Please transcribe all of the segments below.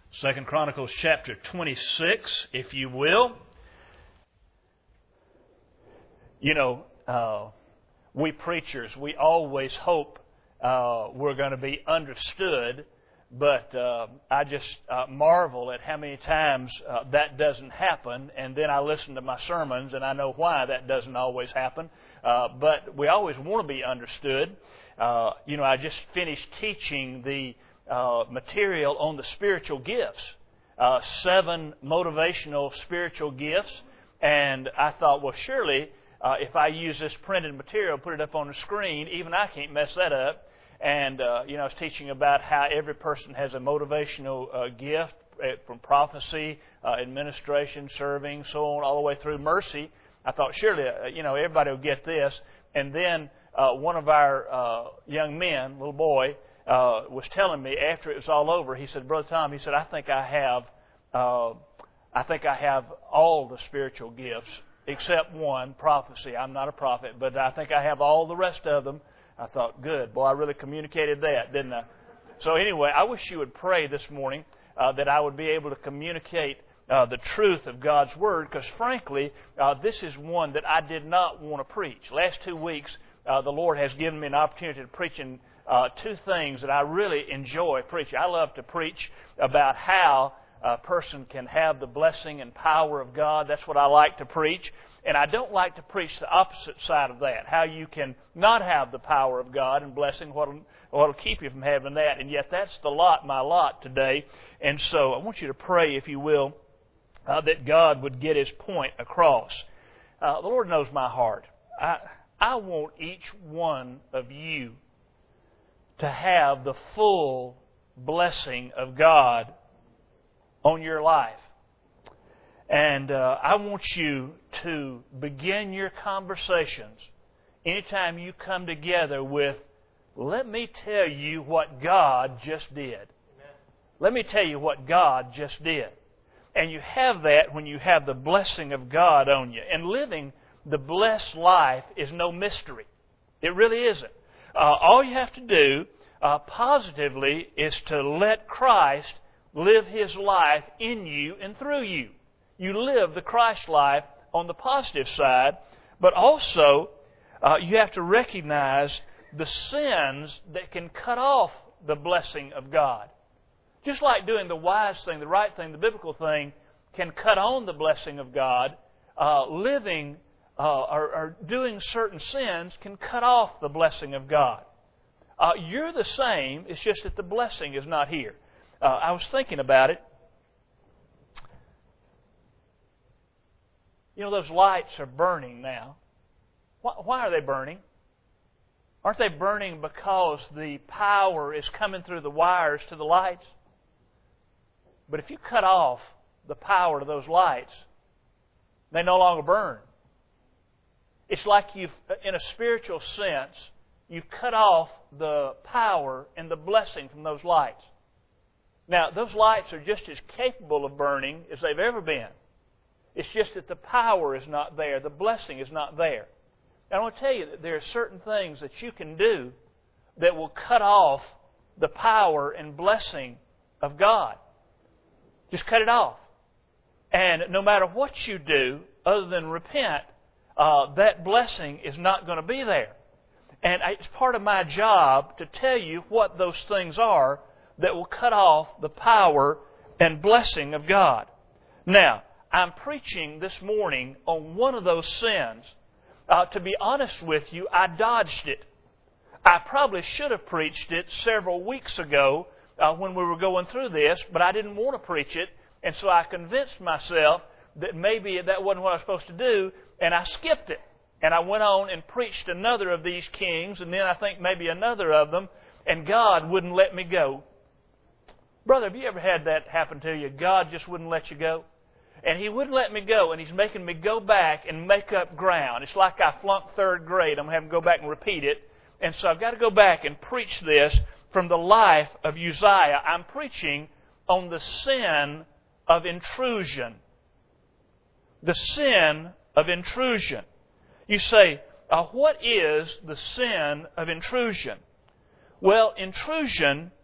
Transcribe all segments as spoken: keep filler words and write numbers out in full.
Second Chronicles chapter twenty-six, if you will. You know, uh, we preachers, we always hope uh, we're going to be understood, but uh, I just uh, marvel at how many times uh, that doesn't happen, and then I listen to my sermons, and I know why that doesn't always happen, uh, but we always want to be understood. Uh, you know, I just finished teaching the Uh, material on the spiritual gifts, uh, seven motivational spiritual gifts, and I thought, well, surely uh, if I use this printed material, put it up on the screen, even I can't mess that up. And uh, you know, I was teaching about how every person has a motivational uh, gift, from prophecy, uh, administration, serving, so on, all the way through mercy. I thought, surely uh, you know everybody will get this. And then uh, one of our uh, young men, little boy, Uh, was telling me after it was all over, he said, Brother Tom, he said, I think I have, uh, I think I have all the spiritual gifts except one, prophecy. I'm not a prophet, but I think I have all the rest of them. I thought, good, boy, I really communicated that, didn't I? So anyway, I wish you would pray this morning uh, that I would be able to communicate uh, the truth of God's Word, because frankly, uh, this is one that I did not want to preach. Last two weeks, uh, the Lord has given me an opportunity to preach in Uh, two things that I really enjoy preaching. I love to preach about how a person can have the blessing and power of God. That's what I like to preach. And I don't like to preach the opposite side of that, how you can not have the power of God and blessing, what will keep you from having that. And yet that's the lot, my lot today. And so I want you to pray, if you will, uh, that God would get His point across. Uh, the Lord knows my heart. I, I want each one of you to have the full blessing of God on your life. And uh, I want you to begin your conversations anytime you come together with, let me tell you what God just did. Amen. Let me tell you what God just did. And you have that when you have the blessing of God on you. And living the blessed life is no mystery. It really isn't. Uh, all you have to do uh, positively is to let Christ live His life in you and through you. You live the Christ life on the positive side, but also uh, you have to recognize the sins that can cut off the blessing of God. Just like doing the wise thing, the right thing, the biblical thing can cut on the blessing of God, uh, living uh, or, or doing certain sins can cut off the blessing of God. Uh, you're the same, it's just that the blessing is not here. Uh, I was thinking about it. You know, those lights are burning now. Why, why are they burning? Aren't they burning because the power is coming through the wires to the lights? But if you cut off the power to those lights, they no longer burn. It's like you've, in a spiritual sense, you've cut off the power and the blessing from those lights. Now, those lights are just as capable of burning as they've ever been. It's just that the power is not there. The blessing is not there. And I want to tell you that there are certain things that you can do that will cut off the power and blessing of God. Just cut it off. And no matter what you do, other than repent, uh, that blessing is not going to be there. And it's part of my job to tell you what those things are that will cut off the power and blessing of God. Now, I'm preaching this morning on one of those sins. Uh, to be honest with you, I dodged it. I probably should have preached it several weeks ago uh, when we were going through this, but I didn't want to preach it, and so I convinced myself that maybe that wasn't what I was supposed to do, and I skipped it. And I went on and preached another of these kings, and then I think maybe another of them, and God wouldn't let me go. Brother, have you ever had that happen to you? God just wouldn't let you go? And He wouldn't let me go, and He's making me go back and make up ground. It's like I flunked third grade. I'm going to have to go back and repeat it. And so I've got to go back and preach this from the life of Uzziah. I'm preaching on the sin of intrusion. The sin of intrusion. You say, uh, what is the sin of intrusion? Well, intrusion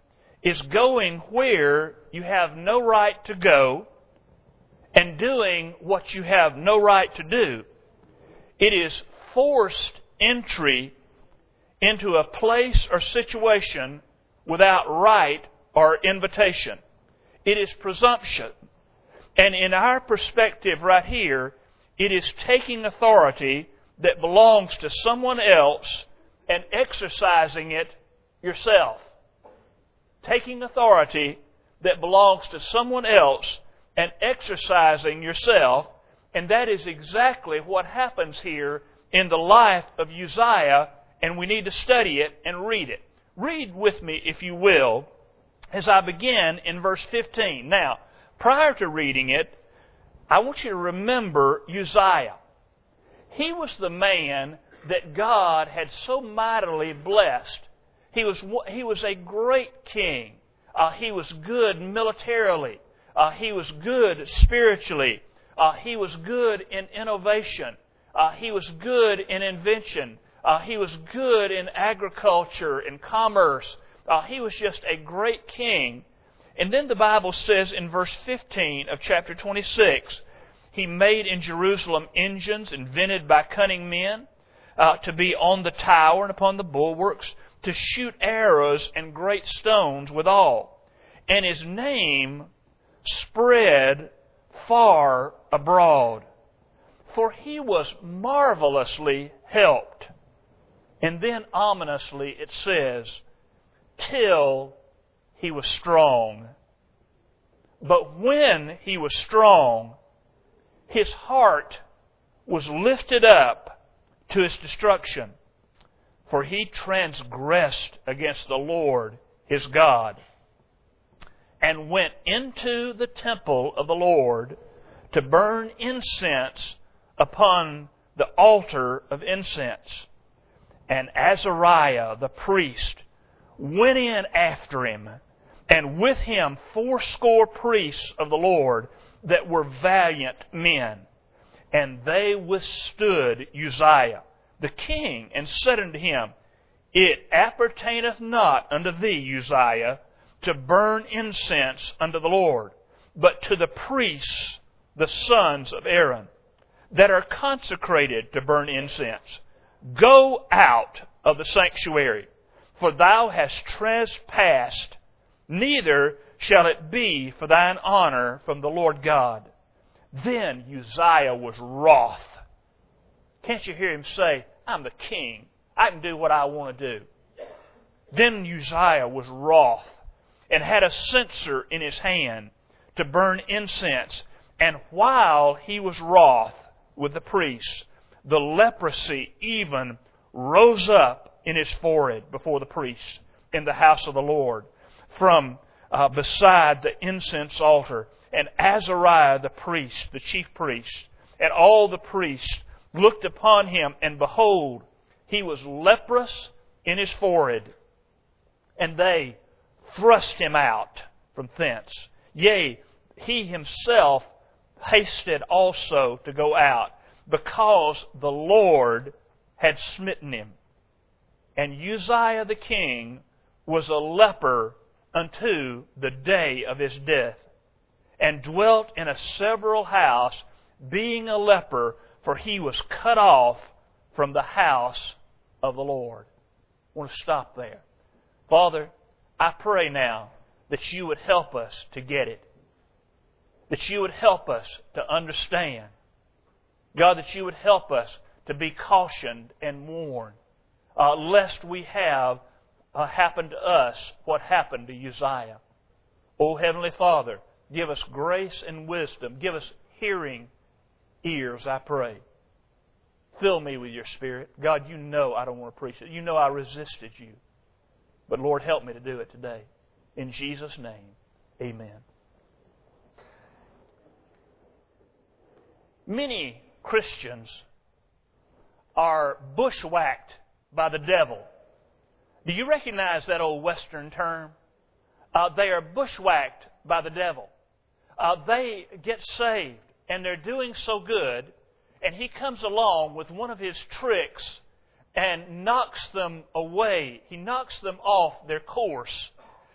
is going where you have no right to go and doing what you have no right to do. It is forced entry into a place or situation without right or invitation. It is presumption. And in our perspective right here, it is taking authority that belongs to someone else and exercising it yourself. Taking authority that belongs to someone else and exercising yourself. And that is exactly what happens here in the life of Uzziah, and we need to study it and read it. Read with me, if you will, as I begin in verse fifteen. Now, prior to reading it, I want you to remember Uzziah. He was the man that God had so mightily blessed. He was, he was a great king. Uh, he was good militarily. Uh, he was good spiritually. Uh, he was good in innovation. Uh, he was good in invention. Uh, he was good in agriculture and commerce. Uh, he was just a great king. And then the Bible says in verse fifteen of chapter twenty-six, he made in Jerusalem engines invented by cunning men uh, to be on the tower and upon the bulwarks, to shoot arrows and great stones withal. And his name spread far abroad, for he was marvelously helped. And then ominously it says, till he was strong. But when he was strong, his heart was lifted up to his destruction, for he transgressed against the Lord his God, and went into the temple of the Lord to burn incense upon the altar of incense. And Azariah the priest went in after him, and with him fourscore priests of the Lord that were valiant men. And they withstood Uzziah the king, and said unto him, It appertaineth not unto thee, Uzziah, to burn incense unto the Lord, but to the priests, the sons of Aaron, that are consecrated to burn incense. Go out of the sanctuary, for thou hast trespassed, neither shall it be for thine honor from the Lord God. Then Uzziah was wroth. Can't you hear him say, I'm the king. I can do what I want to do. Then Uzziah was wroth, and had a censer in his hand to burn incense. And while he was wroth with the priests, the leprosy even rose up in his forehead before the priests in the house of the Lord, from uh, beside the incense altar. And Azariah the priest, the chief priest, and all the priests looked upon him, and behold, he was leprous in his forehead. And they thrust him out from thence. Yea, he himself hasted also to go out, because the Lord had smitten him. And Uzziah the king was a leper unto the day of his death, and dwelt in a several house, being a leper, for he was cut off from the house of the Lord. I want to stop there. Father, I pray now that you would help us to get it. That you would help us to understand. God, that you would help us to be cautioned and warned, uh, lest we have uh, happen to us what happened to Uzziah. Oh, Heavenly Father, give us grace and wisdom. Give us hearing ears, I pray. Fill me with your Spirit. God, you know I don't want to preach it. You know I resisted you. But Lord, help me to do it today. In Jesus' name, amen. Many Christians are bushwhacked by the devil. Do you recognize that old Western term? Uh, they are bushwhacked by the devil. Uh, they get saved, and they're doing so good, and he comes along with one of his tricks and knocks them away. He knocks them off their course.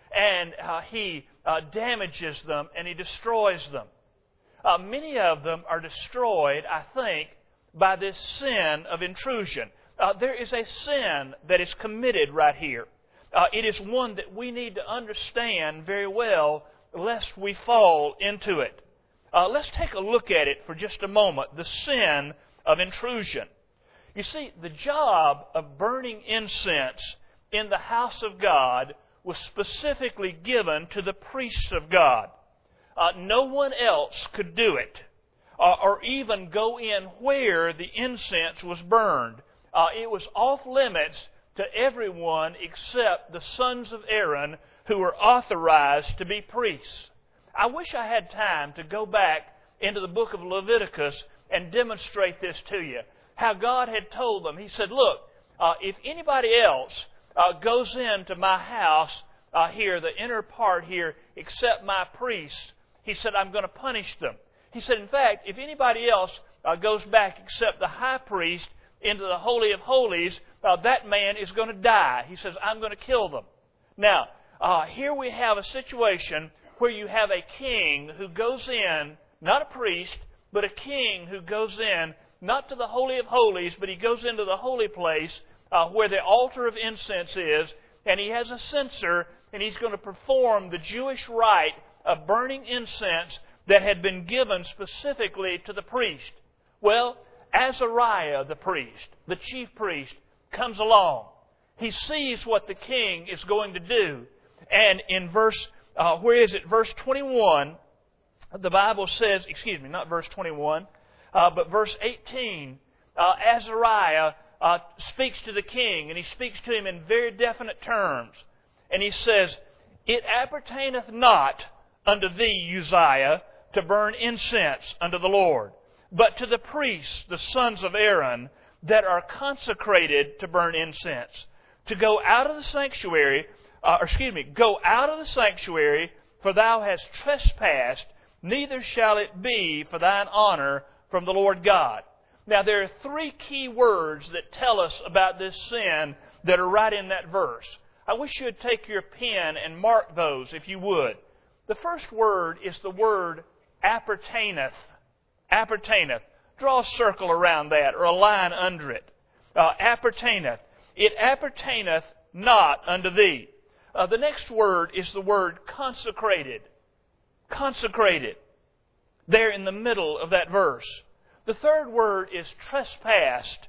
and uh, he uh, damages them and he destroys them. Uh, many of them are destroyed, I think, by this sin of intrusion. Uh, there is a sin that is committed right here. Uh, it is one that we need to understand very well, lest we fall into it. Uh, let's take a look at it for just a moment, the sin of intrusion. You see, the job of burning incense in the house of God was specifically given to the priests of God. Uh, no one else could do it, uh, or even go in where the incense was burned. Uh, it was off limits to everyone except the sons of Aaron who were authorized to be priests. I wish I had time to go back into the book of Leviticus and demonstrate this to you. How God had told them. He said, look, uh, if anybody else uh, goes into my house uh, here, the inner part here, except my priests, He said, I'm going to punish them. He said, in fact, if anybody else uh, goes back except the high priest into the Holy of Holies, uh, that man is going to die. He says, I'm going to kill them. Now, uh, here we have a situation where you have a king who goes in, not a priest, but a king who goes in, not to the Holy of Holies, but he goes into the holy place uh, where the altar of incense is, and he has a censer, and he's going to perform the Jewish rite of burning incense that had been given specifically to the priest. Well, Azariah, the priest, the chief priest, comes along. He sees what the king is going to do. And in verse, uh, where is it? Verse twenty-one, the Bible says, excuse me, not verse twenty-one, uh, but verse eighteen, uh, Azariah uh, speaks to the king, and he speaks to him in very definite terms. And he says, It appertaineth not unto thee, Uzziah, to burn incense unto the Lord, but to the priests, the sons of Aaron, that are consecrated to burn incense, to go out of the sanctuary, uh, or excuse me, go out of the sanctuary, for thou hast trespassed, neither shall it be for thine honor from the Lord God. Now there are three key words that tell us about this sin that are right in that verse. I wish you would take your pen and mark those if you would. The first word is the word appertaineth. Appertaineth. Draw a circle around that or a line under it. Uh, appertaineth. It appertaineth not unto thee. Uh, the next word is the word consecrated. Consecrated. There in the middle of that verse. The third word is trespassed.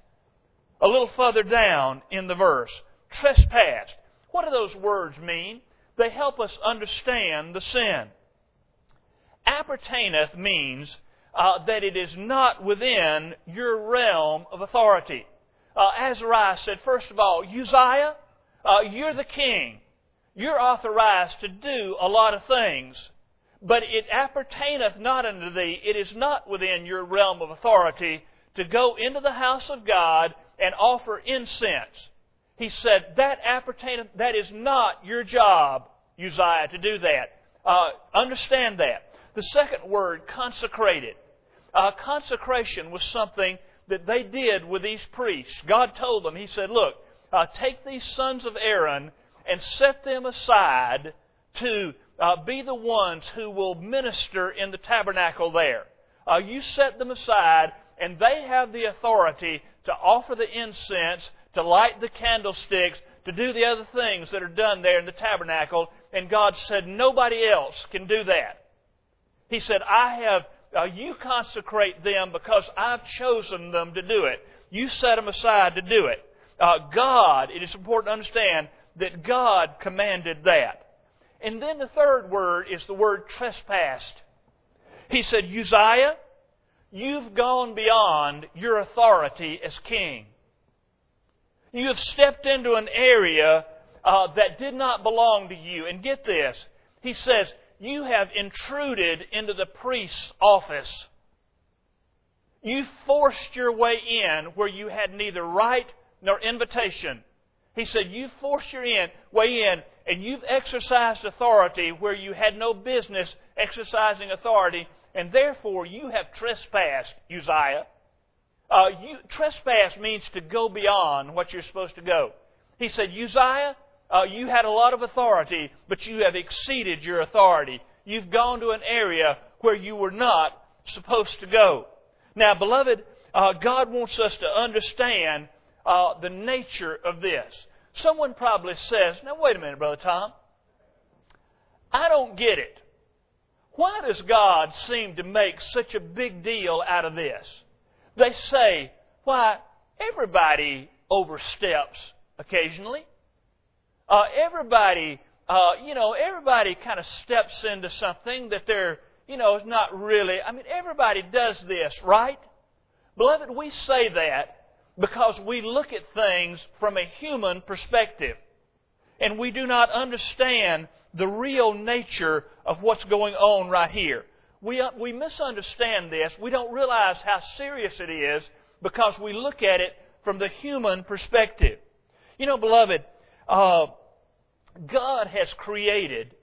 A little further down in the verse. Trespassed. What do those words mean? They help us understand the sin. Appertaineth means uh, that it is not within your realm of authority. Uh, Azariah said, first of all, Uzziah, uh, you're the king. You're authorized to do a lot of things. But it appertaineth not unto thee. It is not within your realm of authority to go into the house of God and offer incense. He said, that appertaineth, that is not your job, Uzziah, to do that. Uh, understand that. The second word, consecrated. Uh, consecration was something that they did with these priests. God told them, He said, look, uh, take these sons of Aaron and set them aside to uh, be the ones who will minister in the tabernacle there. Uh, you set them aside, and they have the authority to offer the incense, to light the candlesticks, to do the other things that are done there in the tabernacle. And God said, nobody else can do that. He said, I have, uh, you consecrate them because I've chosen them to do it. You set them aside to do it. Uh, God, it is important to understand that God commanded that. And then the third word is the word trespassed. He said, Uzziah, you've gone beyond your authority as king. You have stepped into an area uh, that did not belong to you. And get this, he says, you have intruded into the priest's office. You forced your way in where you had neither right nor invitation. He said, you forced your in, way in, and you've exercised authority where you had no business exercising authority, and therefore you have trespassed, Uzziah. Uh, you, trespass means to go beyond what you're supposed to go. He said, Uzziah, uh, you had a lot of authority, but you have exceeded your authority. You've gone to an area where you were not supposed to go. Now, beloved, uh, God wants us to understand uh, the nature of this. Someone probably says, now wait a minute, Brother Tom. I don't get it. Why does God seem to make such a big deal out of this? They say, why, everybody oversteps occasionally. Uh, everybody, uh, you know, everybody kind of steps into something that they're, you know, is not really, I mean, everybody does this, right? Beloved, we say that because we look at things from a human perspective. And we do not understand the real nature of what's going on right here. We, we misunderstand this. We don't realize how serious it is because we look at it from the human perspective. You know, beloved, uh, God has created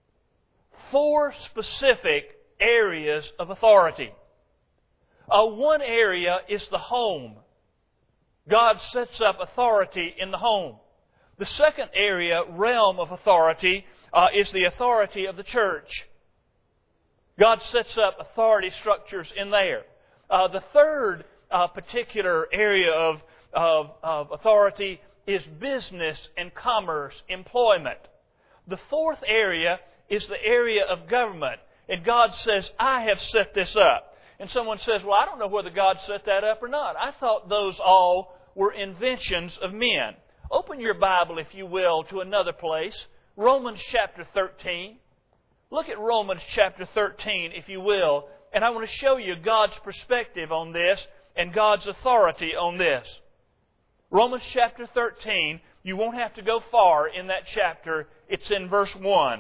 four specific areas of authority. Uh, one area is the home. God sets up authority in the home. The second area, realm of authority, uh, is the authority of the church. God sets up authority structures in there. Uh, the third uh, particular area of, of, of authority is business and commerce, employment. The fourth area is the area of government. And God says, I have set this up. And someone says, well, I don't know whether God set that up or not. I thought those all were inventions of men. Open your Bible, if you will, to another place. Romans chapter thirteen. Look at Romans chapter thirteen, if you will. And I want to show you God's perspective on this and God's authority on this. Romans chapter thirteen. You won't have to go far in that chapter. It's in verse one.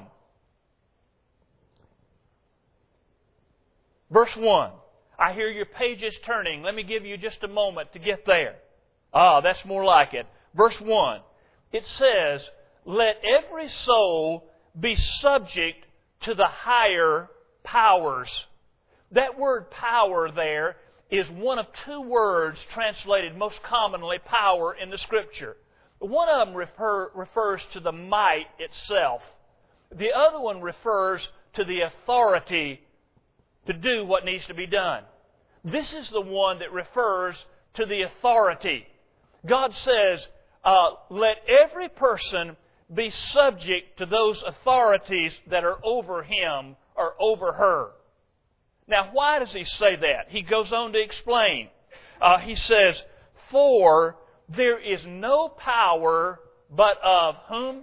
Verse one. I hear your pages turning. Let me give you just a moment to get there. Ah, that's more like it. Verse one. It says, let every soul be subject to the higher powers. That word power there is one of two words translated most commonly power in the Scripture. One of them refer, refers to the might itself. The other one refers to the authority to do what needs to be done. This is the one that refers to the authority. God says, uh, let every person be subject to those authorities that are over him or over her. Now, why does He say that? He goes on to explain. Uh, he says, for there is no power but of whom?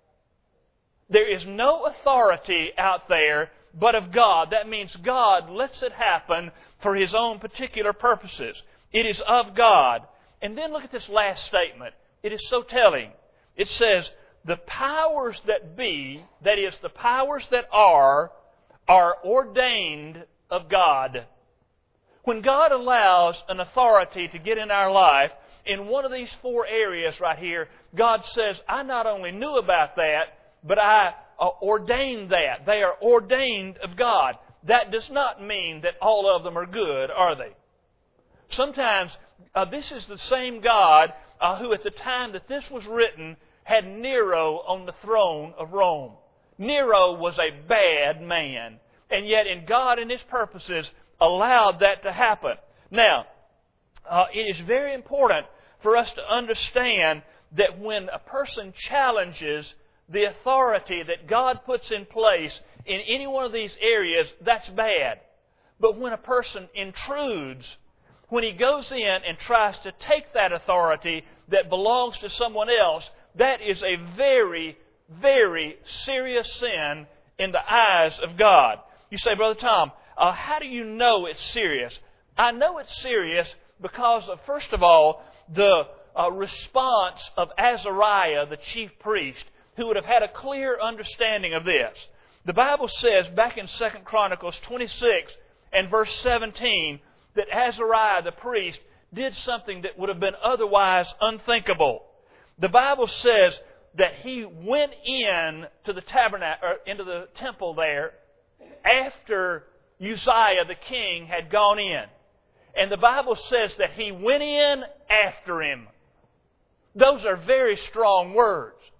There is no authority out there but of God. That means God lets it happen for His own particular purposes. It is of God. And then look at this last statement. It is so telling. It says, the powers that be, that is, the powers that are, are ordained of God. When God allows an authority to get in our life, in one of these four areas right here, God says, I not only knew about that, but I uh, ordained that. They are ordained of God. That does not mean that all of them are good, are they? Sometimes, uh, this is the same God uh, who at the time that this was written had Nero on the throne of Rome. Nero was a bad man. And yet in God and His purposes allowed that to happen. Now, uh, it is very important for us to understand that when a person challenges the authority that God puts in place in any one of these areas, that's bad. But when a person intrudes, when he goes in and tries to take that authority that belongs to someone else, that is a very, very serious sin in the eyes of God. You say, Brother Tom, uh, how do you know it's serious? I know it's serious because of, first of all, the uh, response of Azariah, the chief priest, who would have had a clear understanding of this. The Bible says back in Second Chronicles twenty-six and verse seventeen that Azariah, the priest, did something that would have been otherwise unthinkable. The Bible says that he went in to the tabernacle, or into the temple there, after Uzziah the king had gone in. And the Bible says that he went in after him. Those are very strong words.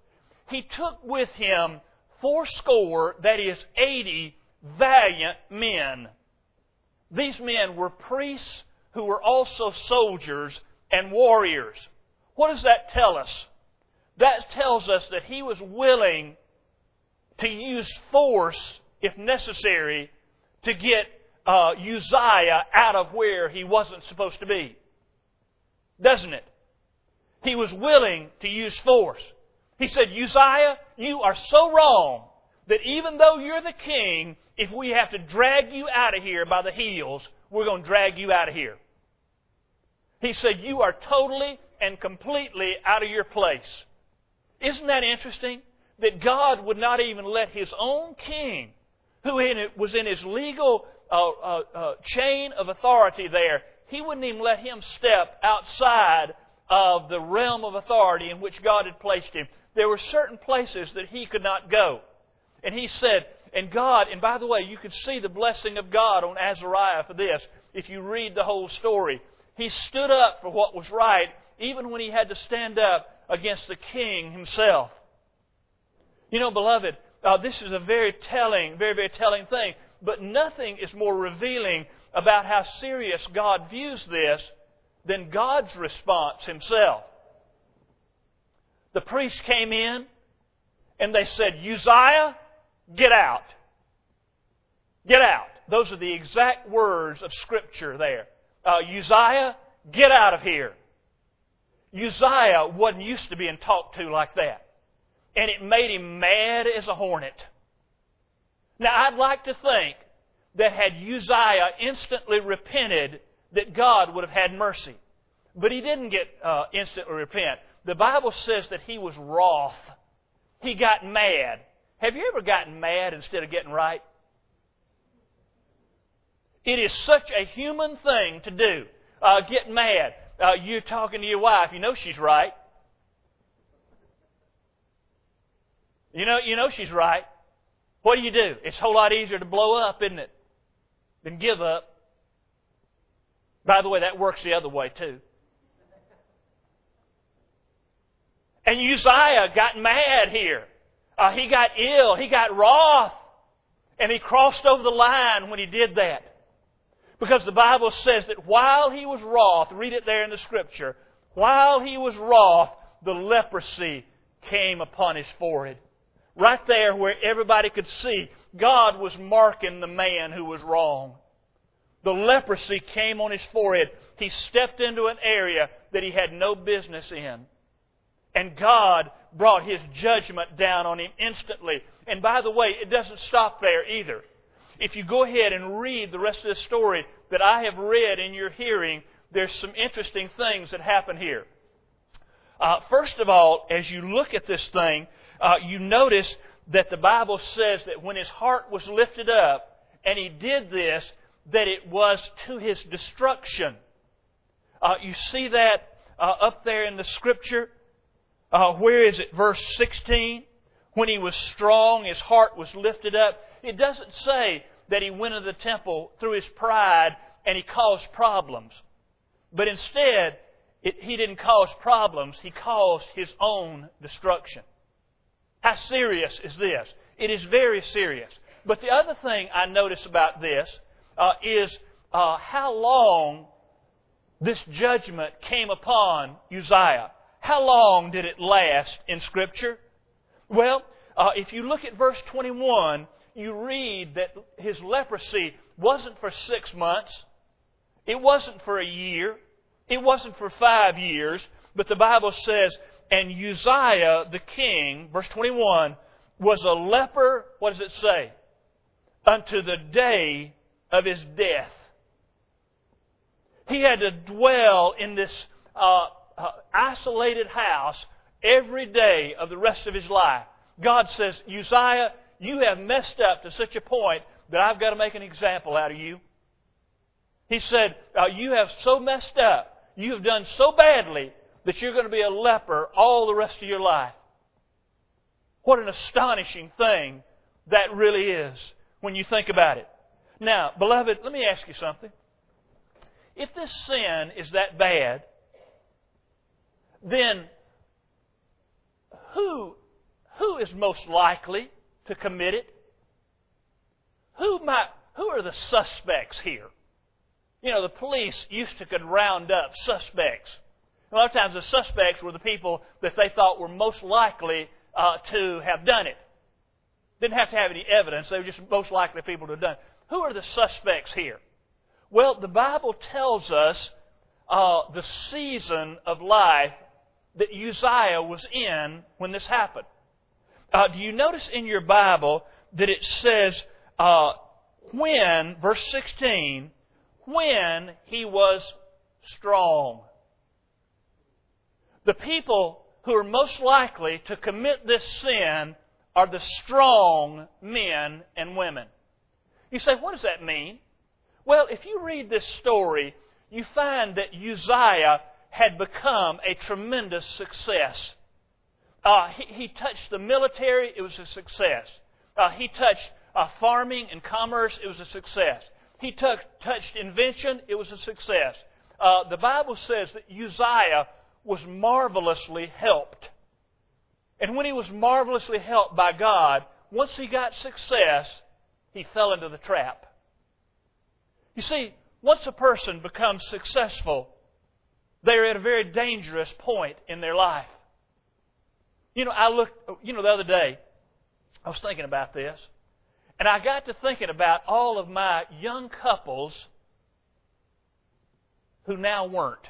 he took with him fourscore, that is, eighty valiant men. These men were priests who were also soldiers and warriors. What does that tell us? That tells us that he was willing to use force, if necessary, to get uh, Uzziah out of where he wasn't supposed to be. Doesn't it? He was willing to use force. He said, Uzziah, you are so wrong that even though you're the king, if we have to drag you out of here by the heels, we're going to drag you out of here. He said, you are totally and completely out of your place. Isn't that interesting? That God would not even let His own king, who in it was in his legal uh, uh, uh, chain of authority there, He wouldn't even let him step outside of the realm of authority in which God had placed him. There were certain places that he could not go. And he said, and God, and by the way, you can see the blessing of God on Azariah for this if you read the whole story. He stood up for what was right, even when he had to stand up against the king himself. You know, beloved, uh, this is a very telling, very, very telling thing. But nothing is more revealing about how serious God views this than God's response Himself. The priests came in and they said, Uzziah, get out. Get out. Those are the exact words of Scripture there. Uh, Uzziah, get out of here. Uzziah wasn't used to being talked to like that. And it made him mad as a hornet. Now, I'd like to think that had Uzziah instantly repented, that God would have had mercy. But he didn't get uh, instantly repent. The Bible says that he was wroth. He got mad. Have you ever gotten mad instead of getting right? It is such a human thing to do. Uh, get mad. Uh, you're talking to your wife. You know she's right. You know, you know she's right. What do you do? It's a whole lot easier to blow up, isn't it, than give up. By the way, that works the other way too. And Uzziah got mad here. Uh, he got ill. He got wroth. And he crossed over the line when he did that. Because the Bible says that while he was wroth, read it there in the Scripture, while he was wroth, the leprosy came upon his forehead. Right there where everybody could see, God was marking the man who was wrong. The leprosy came on his forehead. He stepped into an area that he had no business in. And God brought His judgment down on him instantly. And by the way, it doesn't stop there either. If you go ahead and read the rest of the story that I have read in your hearing, there's some interesting things that happen here. Uh, first of all, as you look at this thing, uh, you notice that the Bible says that when his heart was lifted up, and he did this, that it was to his destruction. Uh, you see that uh, up there in the Scripture? Uh, where is it? Verse sixteen. When he was strong, his heart was lifted up. It doesn't say that he went into the temple through his pride and he caused problems. But instead, it, he didn't cause problems. He caused his own destruction. How serious is this? It is very serious. But the other thing I notice about this uh, is uh, how long this judgment came upon Uzziah. How long did it last in Scripture? Well, uh, if you look at verse twenty-one, you read that his leprosy wasn't for six months. It wasn't for a year. It wasn't for five years. But the Bible says, and Uzziah the king, verse twenty-one, was a leper, what does it say? Unto the day of his death. He had to dwell in this uh, uh, isolated house every day of the rest of his life. God says, Uzziah, you have messed up to such a point that I've got to make an example out of you. He said, uh, you have so messed up, you have done so badly that you're going to be a leper all the rest of your life. What an astonishing thing that really is when you think about it. Now, beloved, let me ask you something. If this sin is that bad, then who, who is most likely to commit it? Who might, who are the suspects here? You know, the police used to could round up suspects. A lot of times the suspects were the people that they thought were most likely uh, to have done it. Didn't have to have any evidence. They were just most likely people to have done it. Who are the suspects here? Well, the Bible tells us uh, the season of life that Uzziah was in when this happened. Uh, do you notice in your Bible that it says, uh, when, verse sixteen, when he was strong? The people who are most likely to commit this sin are the strong men and women. You say, what does that mean? Well, if you read this story, you find that Uzziah had become a tremendous success. Uh, he, he touched the military, it was a success. Uh, he touched uh, farming and commerce, it was a success. He t- touched invention, it was a success. Uh, the Bible says that Uzziah was marvelously helped. And when he was marvelously helped by God, once he got success, he fell into the trap. You see, once a person becomes successful, they're at a very dangerous point in their life. You know, I looked, you know, the other day, I was thinking about this, and I got to thinking about all of my young couples who now weren't.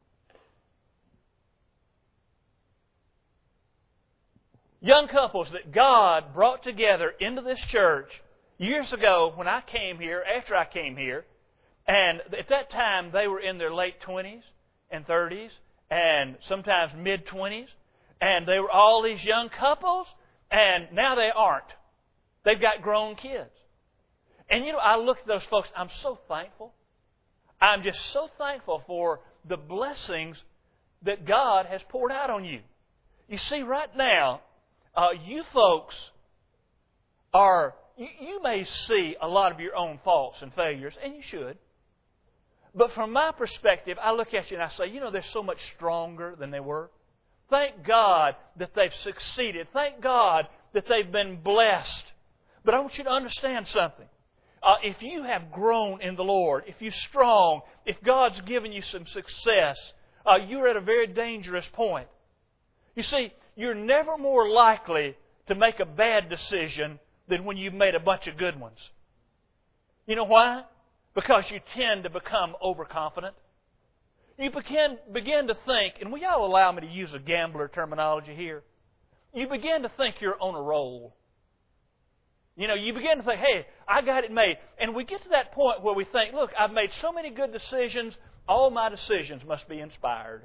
Young couples that God brought together into this church years ago when I came here, after I came here, and at that time they were in their late twenties and thirties and sometimes mid-twenties, and they were all these young couples, and now they aren't. They've got grown kids. And you know, I look at those folks, I'm so thankful. I'm just so thankful for the blessings that God has poured out on you. You see, right now, uh, you folks are, you, you may see a lot of your own faults and failures, and you should. But from my perspective, I look at you and I say, you know, they're so much stronger than they were. Thank God that they've succeeded. Thank God that they've been blessed. But I want you to understand something. Uh, if you have grown in the Lord, if you're strong, if God's given you some success, uh, you're at a very dangerous point. You see, you're never more likely to make a bad decision than when you've made a bunch of good ones. You know why? Because you tend to become overconfident. You begin, begin to think, and will y'all allow me to use a gambler terminology here? You begin to think you're on a roll. You know, you begin to think, hey, I got it made. And we get to that point where we think, look, I've made so many good decisions, all my decisions must be inspired.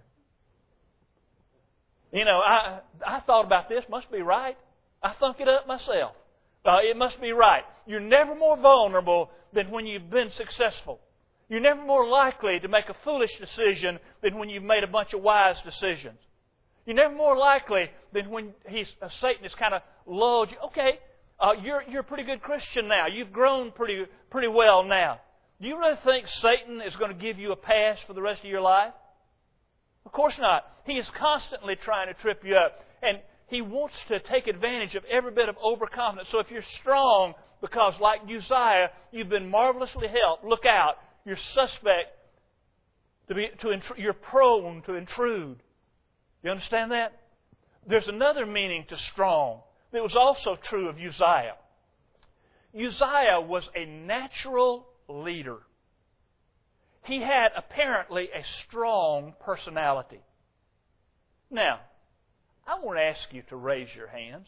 You know, I I thought about this, must be right. I thunk it up myself. Uh, it must be right. You're never more vulnerable than when you've been successful. You're never more likely to make a foolish decision than when you've made a bunch of wise decisions. You're never more likely than when he's, uh, Satan has kind of lulled you. Okay, uh, you're you're a pretty good Christian now. You've grown pretty pretty well now. Do you really think Satan is going to give you a pass for the rest of your life? Of course not. He is constantly trying to trip you up. And he wants to take advantage of every bit of overconfidence. So if you're strong, because like Uzziah, you've been marvelously helped, look out. You're suspect to be to intr- you're prone to intrude. You understand that? There's another meaning to strong that was also true of Uzziah. Uzziah was a natural leader. He had apparently a strong personality. Now, I want to ask you to raise your hands.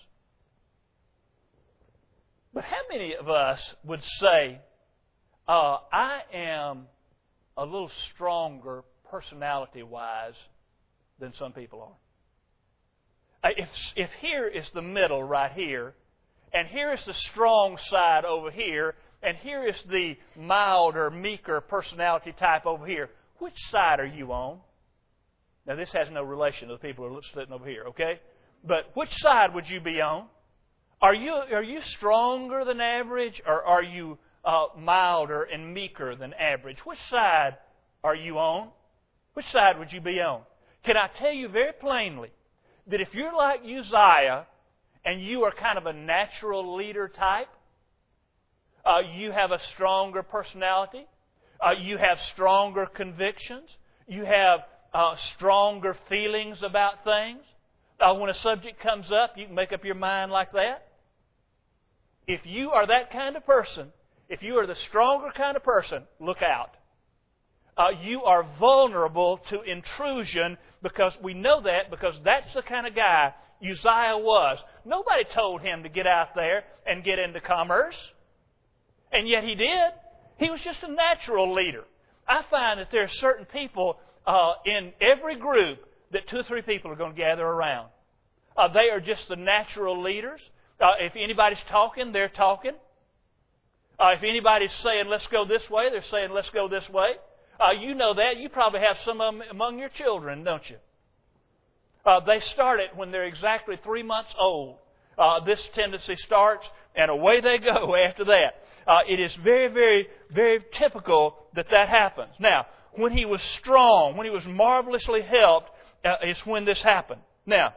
But how many of us would say, uh, I am a little stronger personality-wise than some people are? If, if here is the middle right here, and here is the strong side over here, and here is the milder, meeker personality type over here, which side are you on? Now, this has no relation to the people who are sitting over here, okay? But which side would you be on? Are you are you stronger than average, or are you uh, milder and meeker than average? Which side are you on? Which side would you be on? Can I tell you very plainly that if you're like Uzziah and you are kind of a natural leader type, uh, you have a stronger personality, uh, you have stronger convictions, you have uh, stronger feelings about things. Uh, when a subject comes up, you can make up your mind like that. If you are that kind of person, if you are the stronger kind of person, look out. Uh, you are vulnerable to intrusion, because we know that because that's the kind of guy Uzziah was. Nobody told him to get out there and get into commerce. And yet he did. He was just a natural leader. I find that there are certain people uh, in every group that two or three people are going to gather around. Uh, they are just the natural leaders. Uh, if anybody's talking, they're talking. Uh, if anybody's saying, let's go this way, they're saying, let's go this way. Uh, you know that. You probably have some of them among your children, don't you? Uh, they start it when they're exactly three months old. Uh, this tendency starts, and away they go after that. Uh, it is very, very, very typical that that happens. Now, when he was strong, when he was marvelously helped, uh, is when this happened. Now,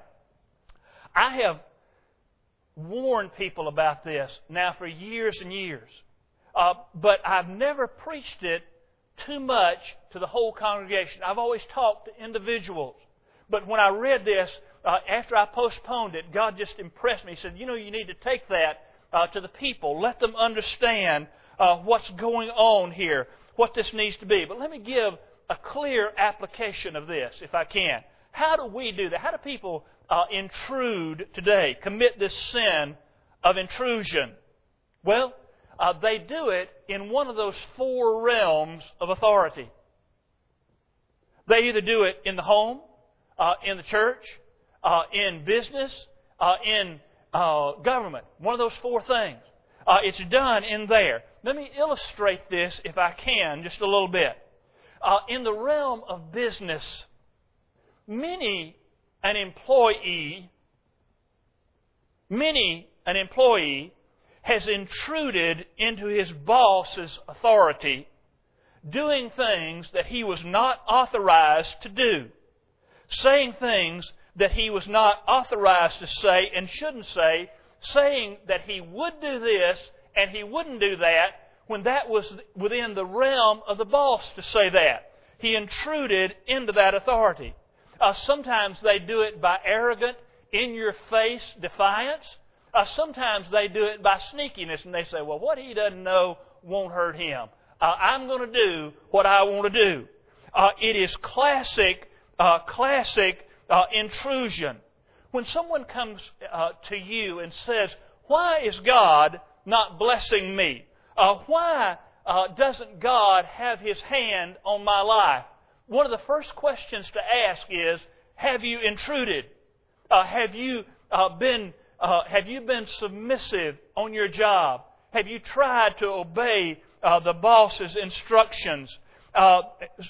I have warned people about this now for years and years. Uh, but I've never preached it too much to the whole congregation. I've always talked to individuals. But when I read this, uh, after I postponed it, God just impressed me. He said, you know, you need to take that uh, to the people. Let them understand uh, what's going on here, what this needs to be. But let me give a clear application of this, if I can. How do we do that? How do people uh, intrude today, commit this sin of intrusion? Well, Uh, they do it in one of those four realms of authority. They either do it in the home, uh, in the church, uh, in business, uh, in uh, government. One of those four things. Uh, it's done in there. Let me illustrate this, if I can, just a little bit. Uh, in the realm of business, many an employee, many an employee has intruded into his boss's authority, doing things that he was not authorized to do, saying things that he was not authorized to say and shouldn't say, saying that he would do this and he wouldn't do that when that was within the realm of the boss to say that. He intruded into that authority. Uh, sometimes they do it by arrogant, in-your-face defiance. Uh, sometimes they do it by sneakiness, and they say, well, what he doesn't know won't hurt him. Uh, I'm going to do what I want to do. Uh, it is classic, uh, classic uh, intrusion. When someone comes uh, to you and says, why is God not blessing me? Uh, why uh, doesn't God have His hand on my life? One of the first questions to ask is, have you intruded? Uh, have you uh, been Uh, have you been submissive on your job? Have you tried to obey uh, the boss's instructions? Uh,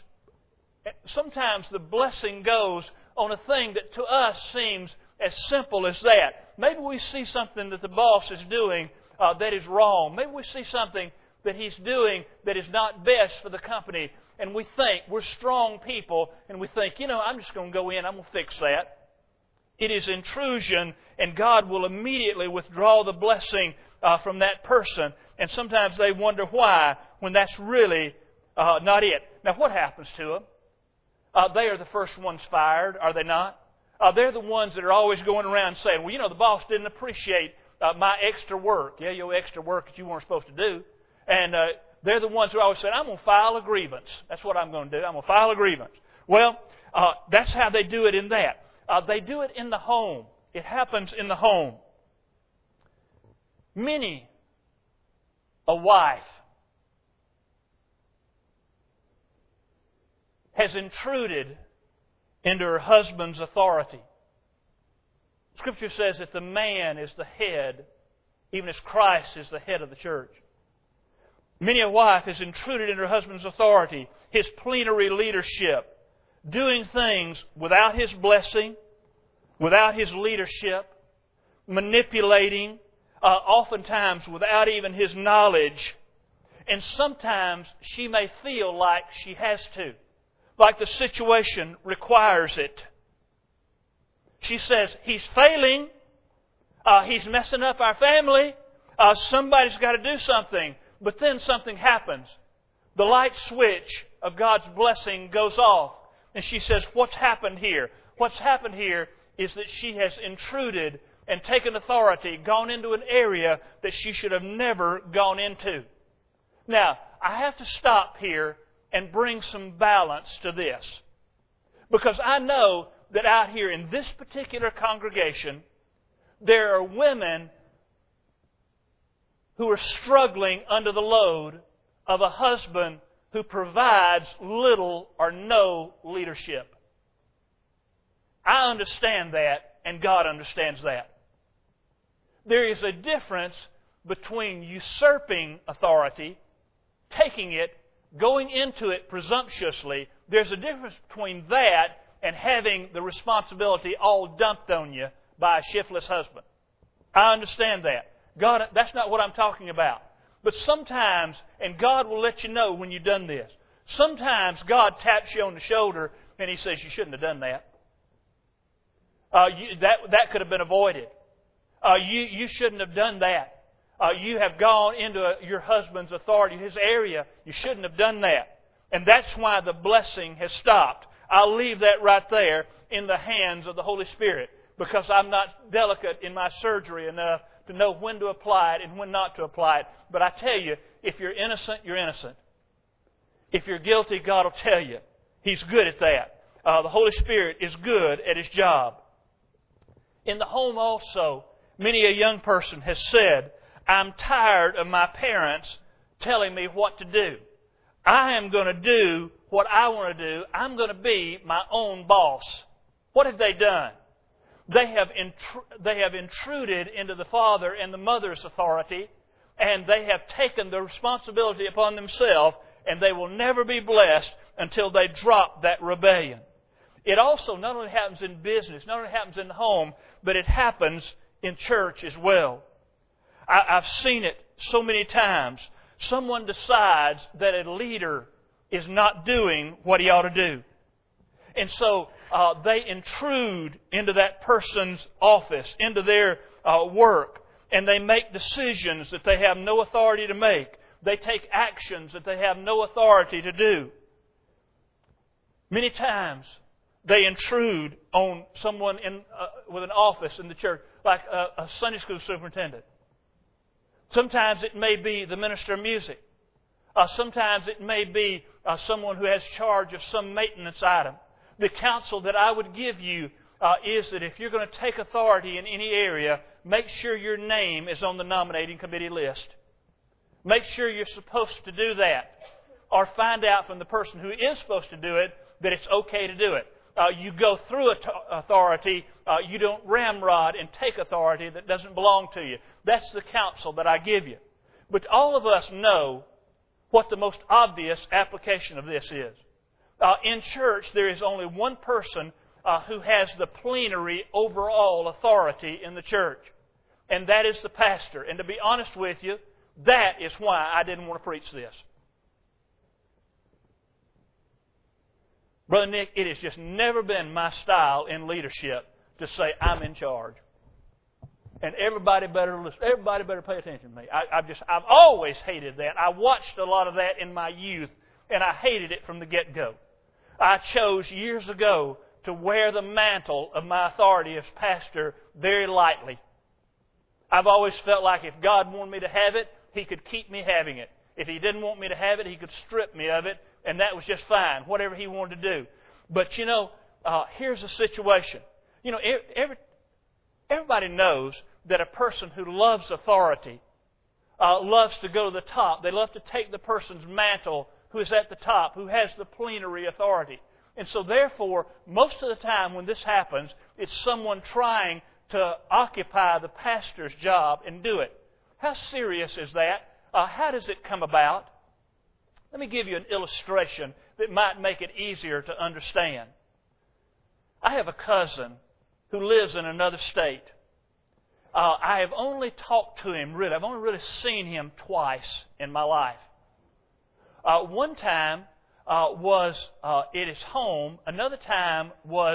sometimes the blessing goes on a thing that to us seems as simple as that. Maybe we see something that the boss is doing uh, that is wrong. Maybe we see something that he's doing that is not best for the company. And we think, we're strong people, and we think, you know, I'm just going to go in, I'm going to fix that. It is intrusion, and God will immediately withdraw the blessing uh, from that person. And sometimes they wonder why, when that's really uh, not it. Now, what happens to them? Uh, they are the first ones fired, are they not? Uh, they're the ones that are always going around saying, well, you know, the boss didn't appreciate uh, my extra work. Yeah, your extra work that you weren't supposed to do. And uh, they're the ones who always say, I'm going to file a grievance. That's what I'm going to do. I'm going to file a grievance. Well, uh, that's how they do it in that. Uh, they do it in the home. It happens in the home. Many a wife has intruded into her husband's authority. Scripture says that the man is the head, even as Christ is the head of the church. Many a wife has intruded into her husband's authority, his plenary leadership, doing things without his blessing, without his leadership, manipulating, uh, oftentimes without even his knowledge. And sometimes she may feel like she has to, like the situation requires it. She says, he's failing. Uh, he's messing up our family. Uh, somebody's got to do something. But then something happens. The light switch of God's blessing goes off. And she says, what's happened here? What's happened here is that she has intruded and taken authority, gone into an area that she should have never gone into. Now, I have to stop here and bring some balance to this. Because I know that out here in this particular congregation, there are women who are struggling under the load of a husband who provides little or no leadership. I understand that, and God understands that. There is a difference between usurping authority, taking it, going into it presumptuously. There's a difference between that and having the responsibility all dumped on you by a shiftless husband. I understand that. God, that's not what I'm talking about. But sometimes, and God will let you know when you've done this, sometimes God taps you on the shoulder and He says, you shouldn't have done that. Uh, you, that, that could have been avoided. Uh, you, you shouldn't have done that. Uh, you have gone into a, your husband's authority, his area. You shouldn't have done that. And that's why the blessing has stopped. I'll leave that right there in the hands of the Holy Spirit, because I'm not delicate in my surgery enough to know when to apply it and when not to apply it. But I tell you, if you're innocent, you're innocent. If you're guilty, God will tell you. He's good at that. Uh, the Holy Spirit is good at His job. In the home also, many a young person has said, I'm tired of my parents telling me what to do. I am going to do what I want to do. I'm going to be my own boss. What have they done? They have, intr- they have intruded into the father and the mother's authority, and they have taken the responsibility upon themselves, and they will never be blessed until they drop that rebellion. It also not only happens in business, not only happens in the home, but it happens in church as well. I, I've seen it so many times. Someone decides that a leader is not doing what he ought to do. And so uh, they intrude into that person's office, into their uh, work, and they make decisions that they have no authority to make. They take actions that they have no authority to do. Many times they intrude on someone in, uh, with an office in the church, like a, a Sunday school superintendent. Sometimes it may be the minister of music. Uh, sometimes it may be uh, someone who has charge of some maintenance item. The counsel that I would give you uh, is that if you're going to take authority in any area, make sure your name is on the nominating committee list. Make sure you're supposed to do that. Or find out from the person who is supposed to do it that it's okay to do it. Uh, you go through authority. Uh, you don't ramrod and take authority that doesn't belong to you. That's the counsel that I give you. But all of us know what the most obvious application of this is. Uh, in church, there is only one person uh, who has the plenary overall authority in the church. And that is the pastor. And to be honest with you, that is why I didn't want to preach this. Brother Nick, it has just never been my style in leadership to say, I'm in charge. And everybody better listen. Everybody better pay attention to me. I, I've just, I've always hated that. I watched a lot of that in my youth, and I hated it from the get-go. I chose years ago to wear the mantle of my authority as pastor very lightly. I've always felt like if God wanted me to have it, He could keep me having it. If He didn't want me to have it, He could strip me of it, and that was just fine, whatever He wanted to do. But, you know, uh, here's the situation. You know, every, everybody knows that a person who loves authority uh, loves to go to the top. They love to take the person's mantle who is at the top, who has the plenary authority. And so, therefore, most of the time when this happens, it's someone trying to occupy the pastor's job and do it. How serious is that? Uh, how does it come about? Let me give you an illustration that might make it easier to understand. I have a cousin who lives in another state. Uh, I have only talked to him, really. I've only really seen him twice in my life. Uh, one time uh, was uh, at his home. Another time was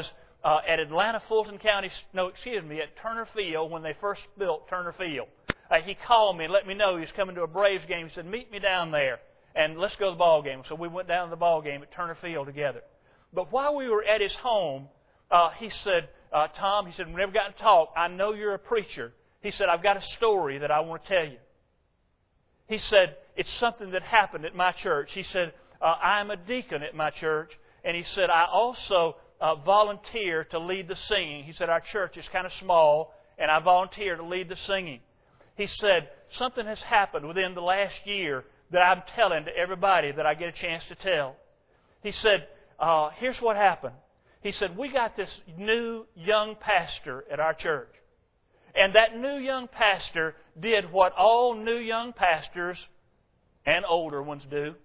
uh, at Atlanta Fulton County, no, excuse me, at Turner Field when they first built Turner Field. Uh, he called me and let me know he was coming to a Braves game. He said, meet me down there and let's go to the ball game. So we went down to the ball game at Turner Field together. But while we were at his home, uh, he said, uh, Tom, he said, we never got to talk. I know you're a preacher. He said, I've got a story that I want to tell you. He said, it's something that happened at my church. He said, uh, I'm a deacon at my church. And he said, I also uh, volunteer to lead the singing. He said, our church is kind of small, and I volunteer to lead the singing. He said, something has happened within the last year that I'm telling to everybody that I get a chance to tell. He said, uh, here's what happened. He said, we got this new young pastor at our church. And that new young pastor did what all new young pastors and older ones do.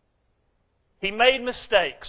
He made mistakes.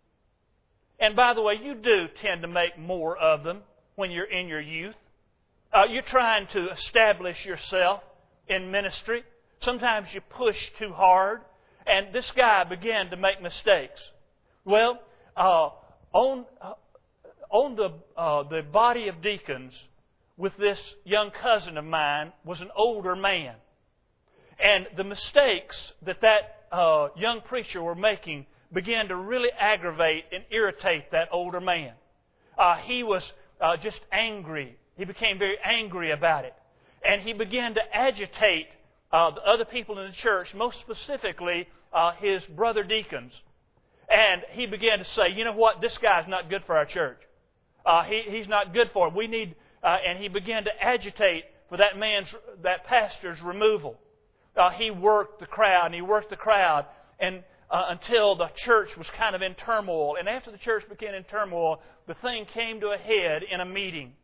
And by the way, you do tend to make more of them when you're in your youth. Uh, you're trying to establish yourself in ministry. Sometimes you push too hard. And this guy began to make mistakes. Well, uh, on, uh, on the, uh, the body of deacons with this young cousin of mine was an older man. And the mistakes that that uh, young preacher were making began to really aggravate and irritate that older man. Uh, he was uh, just angry. He became very angry about it. And he began to agitate uh, the other people in the church, most specifically uh, his brother deacons. And he began to say, you know what, this guy's not good for our church. Uh, he, he's not good for it. We need... Uh, and he began to agitate for that man's, that pastor's removal. Uh, he worked the crowd, and he worked the crowd, and uh, until the church was kind of in turmoil. And after the church became in turmoil, the thing came to a head in a meeting.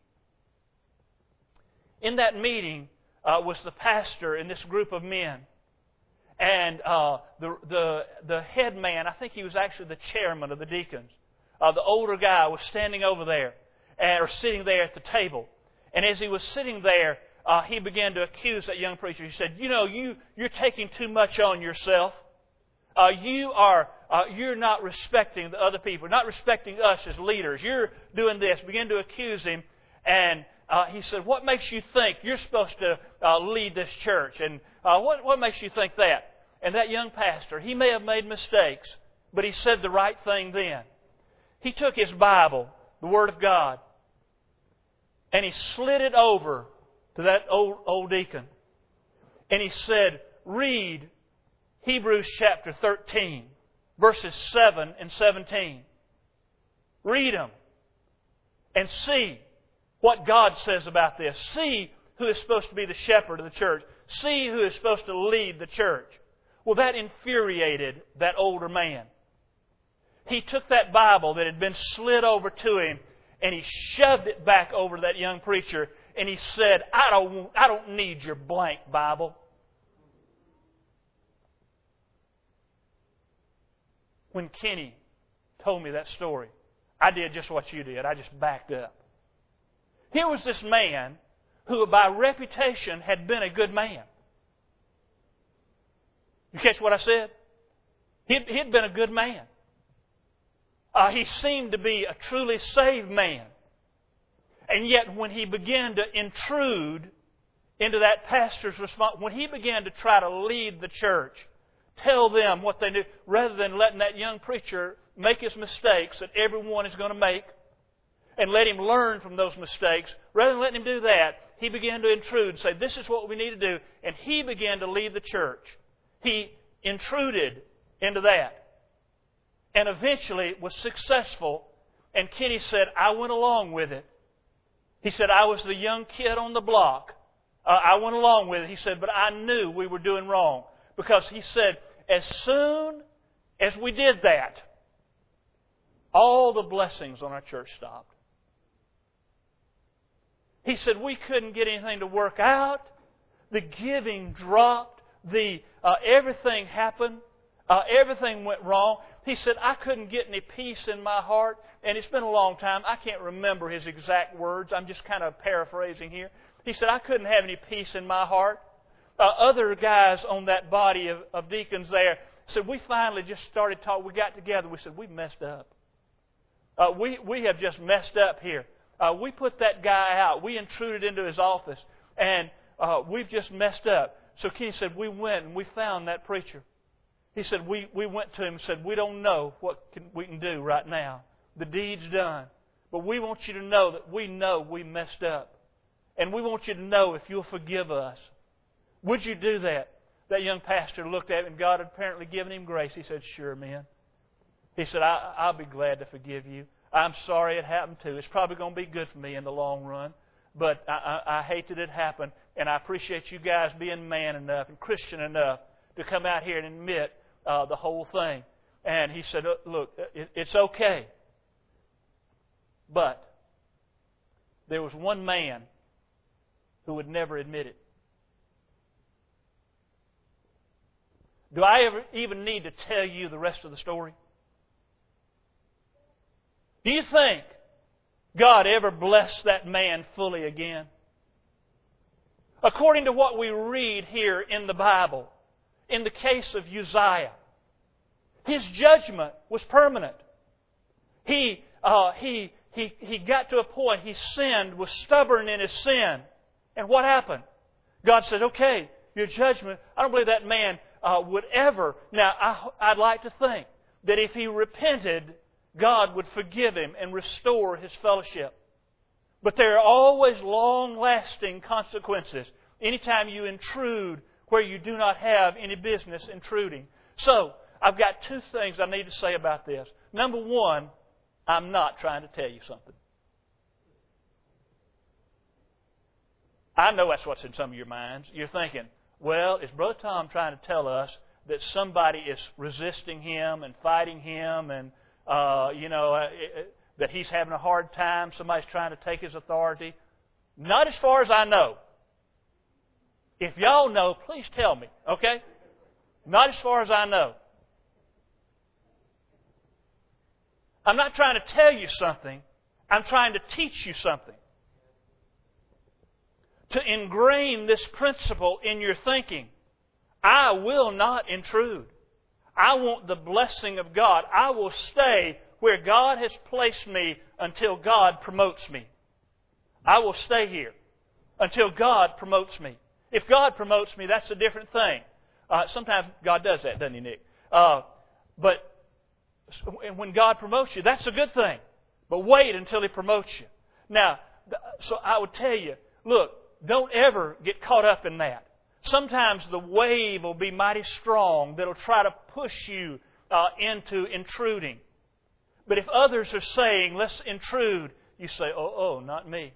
In that meeting uh, was the pastor and this group of men, and uh, the the the head man. I think he was actually the chairman of the deacons. Uh, the older guy was standing over there. Or sitting there at the table. And as he was sitting there, uh, he began to accuse that young preacher. He said, you know, you, you're taking too much on yourself. Uh, you are, uh, you're not respecting the other people, not respecting us as leaders. You're doing this. Began to accuse him. And uh, he said, what makes you think you're supposed to uh, lead this church? And uh, what, what makes you think that? And that young pastor, he may have made mistakes, but he said the right thing then. He took his Bible, the Word of God, and he slid it over to that old, old deacon. And he said, read Hebrews chapter thirteen, verses seven and seventeen. Read them and see what God says about this. See who is supposed to be the shepherd of the church. See who is supposed to lead the church. Well, that infuriated that older man. He took that Bible that had been slid over to him, and he shoved it back over to that young preacher, and he said, I don't, I don't need your blank Bible. When Kenny told me that story, I did just what you did. I just backed up. Here was this man who by reputation had been a good man. You catch what I said? He'd, he'd been a good man. Uh, he seemed to be a truly saved man. And yet when he began to intrude into that pastor's response, when he began to try to lead the church, tell them what they do, rather than letting that young preacher make his mistakes that everyone is going to make, and let him learn from those mistakes, rather than letting him do that, he began to intrude and say, this is what we need to do. And he began to lead the church. He intruded into that. And eventually was successful. And Kenny said, I went along with it. He said, I was the young kid on the block. Uh, I went along with it. He said, but I knew we were doing wrong. Because he said, as soon as we did that, all the blessings on our church stopped. He said, we couldn't get anything to work out. The giving dropped. The uh, everything happened. Uh, everything went wrong. He said, I couldn't get any peace in my heart. And it's been a long time. I can't remember his exact words. I'm just kind of paraphrasing here. He said, I couldn't have any peace in my heart. Uh, other guys on that body of, of deacons there said, we finally just started talking. We got together. We said, we messed up. Uh, we, we have just messed up here. Uh, we put that guy out. We intruded into his office, and uh, we've just messed up. So Kenny said, we went and we found that preacher. He said, we, we went to him and said, we don't know what can, we can do right now. The deed's done. But we want you to know that we know we messed up. And we want you to know if you'll forgive us. Would you do that? That young pastor looked at him, and God had apparently given him grace. He said, sure, man. He said, I, I'll be glad to forgive you. I'm sorry it happened too. It's probably going to be good for me in the long run. But I, I, I hate that it happened. And I appreciate you guys being man enough and Christian enough to come out here and admit uh, the whole thing. And he said, look, it, it's okay. But there was one man who would never admit it. Do I ever even need to tell you the rest of the story? Do you think God ever blessed that man fully again? According to what we read here in the Bible, in the case of Uzziah, his judgment was permanent. He, uh, he, he, he got to a point, he sinned, was stubborn in his sin. And what happened? God said, okay, your judgment, I don't believe that man uh, would ever. Now, I, I'd like to think that if he repented, God would forgive him and restore his fellowship. But there are always long-lasting consequences anytime you intrude where you do not have any business intruding. So, I've got two things I need to say about this. Number one, I'm not trying to tell you something. I know that's what's in some of your minds. You're thinking, well, is Brother Tom trying to tell us that somebody is resisting him and fighting him and, uh, you know, uh, it, that he's having a hard time, somebody's trying to take his authority? Not as far as I know. If y'all know, please tell me, okay? Not as far as I know. I'm not trying to tell you something. I'm trying to teach you something. To ingrain this principle in your thinking. I will not intrude. I want the blessing of God. I will stay where God has placed me until God promotes me. I will stay here until God promotes me. If God promotes me, that's a different thing. Uh, sometimes God does that, doesn't He, Nick? Uh, but when God promotes you, that's a good thing. But wait until He promotes you. Now, so I would tell you, look, don't ever get caught up in that. Sometimes the wave will be mighty strong that'll try to push you uh, into intruding. But if others are saying, let's intrude, you say, oh, oh, not me.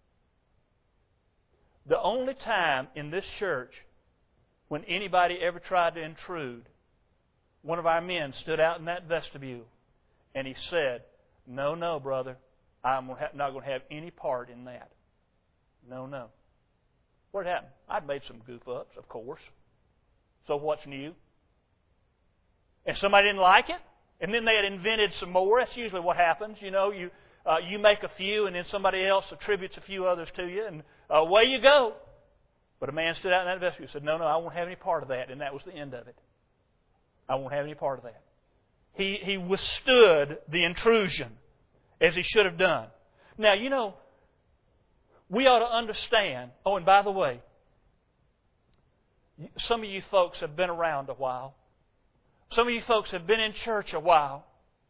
The only time in this church when anybody ever tried to intrude, one of our men stood out in that vestibule and he said, no, no, brother, I'm not going to have any part in that. No, no. What happened? I'd made some goof-ups, of course. So what's new? And somebody didn't like it, and then they had invented some more. That's usually what happens. You know, you uh, you make a few, and then somebody else attributes a few others to you, and uh, away you go. But a man stood out in that vestibule and said, no, no, I won't have any part of that. And that was the end of it. I won't have any part of that. He, he withstood the intrusion as he should have done. Now, you know, we ought to understand, oh, and by the way, some of you folks have been around a while. Some of you folks have been in church a while.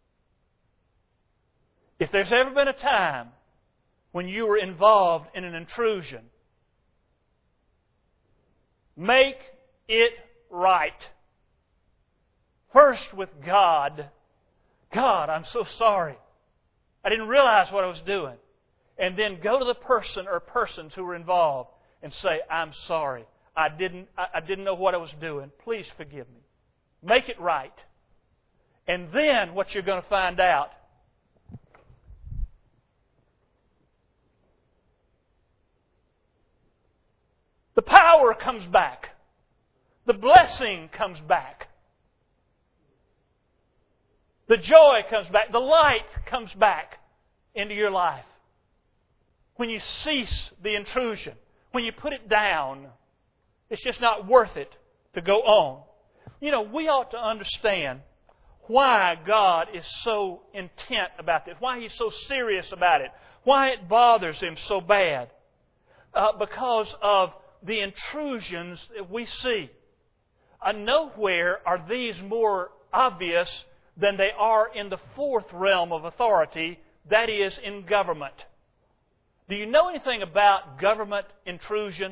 If there's ever been a time when you were involved in an intrusion, make it right. First with God. God, I'm so sorry. I didn't realize what I was doing. And then go to the person or persons who were involved and say, I'm sorry. I didn't, I didn't know what I was doing. Please forgive me. Make it right. And then what you're going to find out, the power comes back. The blessing comes back. The joy comes back. The light comes back into your life. When you cease the intrusion, when you put it down, it's just not worth it to go on. You know, we ought to understand why God is so intent about this, why He's so serious about it, why it bothers Him so bad. Uh, because of the intrusions that we see. Uh, nowhere are these more obvious than they are in the fourth realm of authority, that is, in government. Do you know anything about government intrusion?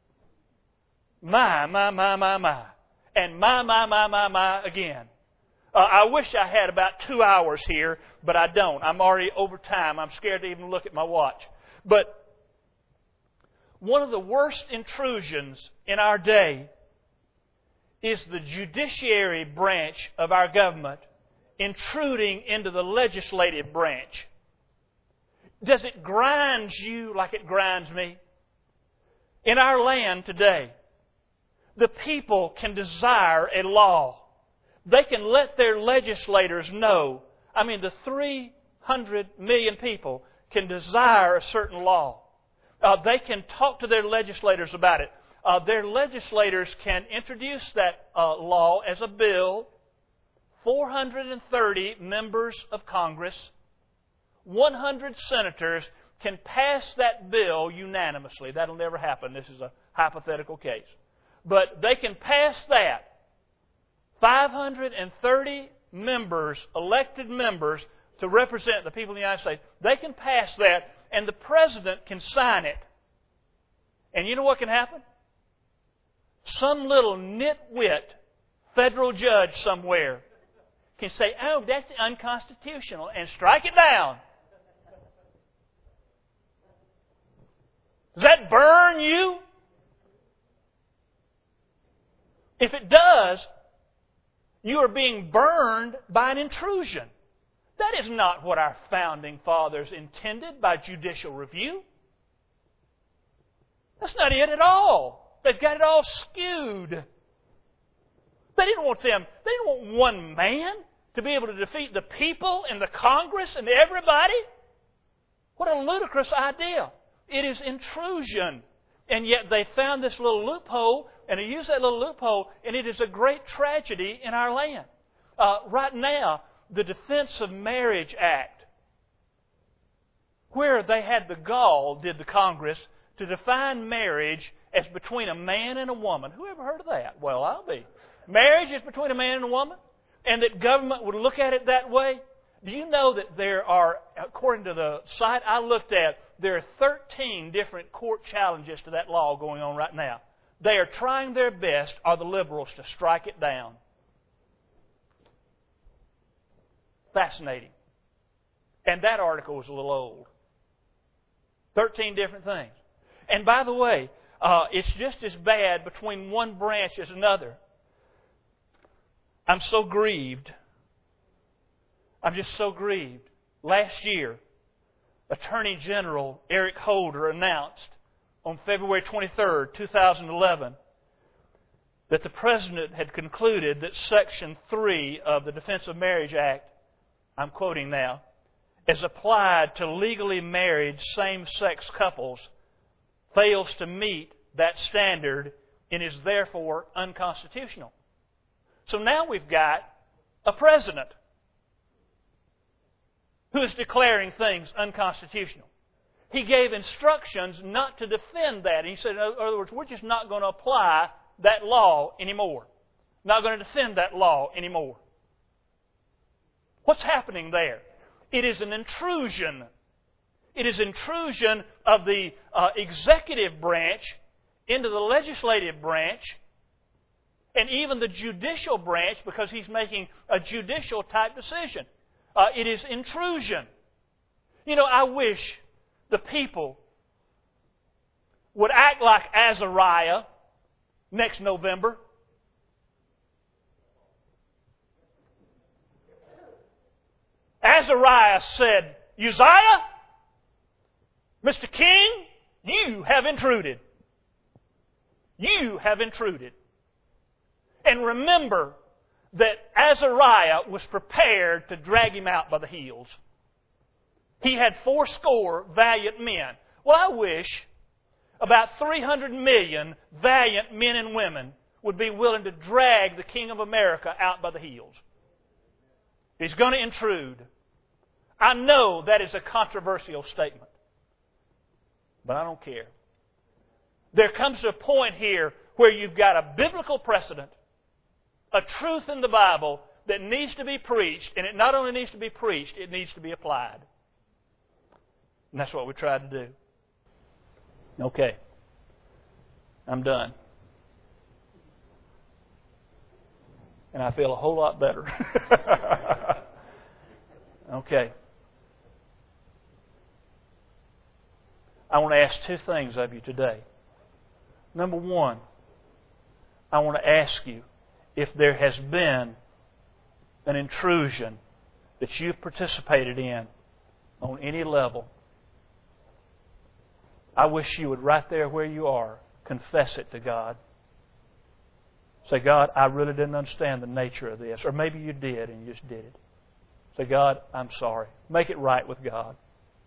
My, my, my, my, my. And my, my, my, my, my again. Uh, I wish I had about two hours here, but I don't. I'm already over time. I'm scared to even look at my watch. But one of the worst intrusions in our day is the judiciary branch of our government intruding into the legislative branch. Does it grind you like it grinds me? In our land today, the people can desire a law. They can let their legislators know. I mean, the three hundred million people can desire a certain law. Uh, they can talk to their legislators about it. Uh, their legislators can introduce that uh, law as a bill. four hundred thirty members of Congress, one hundred senators can pass that bill unanimously. That'll never happen. This is a hypothetical case. But they can pass that. five hundred thirty members, elected members to represent the people of the United States, they can pass that, and the President can sign it. And you know what can happen? Some little nitwit federal judge somewhere can say, oh, that's unconstitutional, and strike it down. Does that burn you? If it does, you are being burned by an intrusion. That is not what our founding fathers intended by judicial review. That's not it at all. They've got it all skewed. They didn't want them, they didn't want one man to be able to defeat the people and the Congress and everybody. What a ludicrous idea. It is intrusion. And yet they found this little loophole, and they use that little loophole, and it is a great tragedy in our land. Uh, right now, the Defense of Marriage Act, where they had the gall, did the Congress, to define marriage as between a man and a woman. Who ever heard of that? Well, I'll be. Marriage is between a man and a woman, and that government would look at it that way. Do you know that there are, according to the site I looked at, there are thirteen different court challenges to that law going on right now. They are trying their best, are the liberals, to strike it down. Fascinating. And that article was a little old. Thirteen different things. And by the way, uh, it's just as bad between one branch as another. I'm so grieved. I'm just so grieved. Last year, Attorney General Eric Holder announced on February twenty-third, two thousand eleven, that the President had concluded that Section three of the Defense of Marriage Act, I'm quoting now, as applied to legally married same-sex couples, fails to meet that standard and is therefore unconstitutional. So now we've got a president who is declaring things unconstitutional. He gave instructions not to defend that. He said, in other words, we're just not going to apply that law anymore. Not going to defend that law anymore. What's happening there? It is an intrusion. It is intrusion of the uh, executive branch into the legislative branch and even the judicial branch, because he's making a judicial type decision. Uh, it is intrusion. You know, I wish the people would act like Azariah next November. Azariah said, Uzziah, Mister King, you have intruded. You have intruded. And remember that Azariah was prepared to drag him out by the heels. He had fourscore valiant men. Well, I wish about three hundred million valiant men and women would be willing to drag the King of America out by the heels. He's going to intrude. I know that is a controversial statement, but I don't care. There comes a point here where you've got a biblical precedent, a truth in the Bible that needs to be preached, and it not only needs to be preached, it needs to be applied. And that's what we tried to do. Okay. I'm done. And I feel a whole lot better. Okay. I want to ask two things of you today. Number one, I want to ask you if there has been an intrusion that you've participated in on any level. I wish you would, right there where you are, confess it to God. Say, God, I really didn't understand the nature of this. Or maybe you did and you just did it. Say, God, I'm sorry. Make it right with God.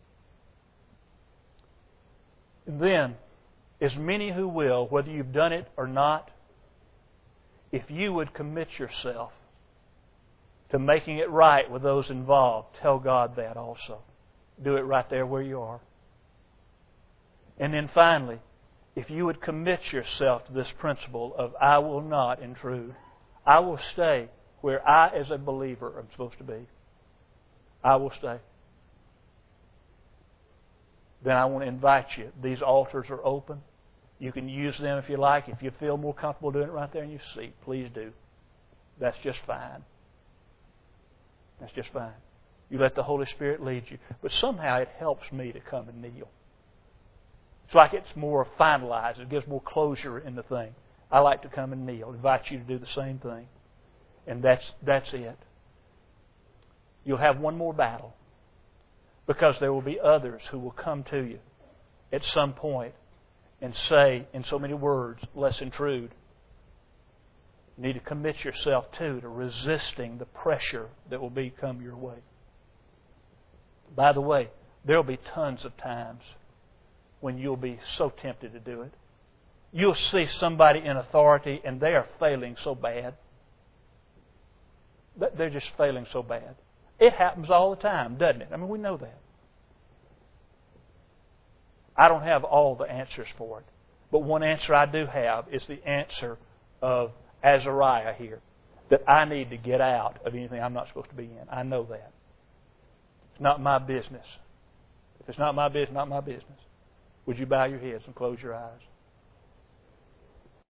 And then, as many who will, whether you've done it or not, if you would commit yourself to making it right with those involved, tell God that also. Do it right there where you are. And then finally, if you would commit yourself to this principle of I will not intrude. I will stay where I, as a believer, am supposed to be. I will stay. Then I want to invite you. These altars are open. You can use them if you like. If you feel more comfortable doing it right there in your seat, please do. That's just fine. That's just fine. You let the Holy Spirit lead you. But somehow it helps me to come and kneel. It's like it's more finalized. It gives more closure in the thing. I like to come and kneel. Invite you to do the same thing. And that's that's it. You'll have one more battle. Because there will be others who will come to you at some point and say, in so many words, let's intrude. You need to commit yourself too to resisting the pressure that will be come your way. By the way, there will be tons of times when you'll be so tempted to do it. You'll see somebody in authority and they are failing so bad. They're just failing so bad. It happens all the time, doesn't it? I mean, we know that. I don't have all the answers for it. But one answer I do have is the answer of Azariah here. That I need to get out of anything I'm not supposed to be in. I know that. It's not my business. If it's not my business, not my business. Would you bow your heads and close your eyes?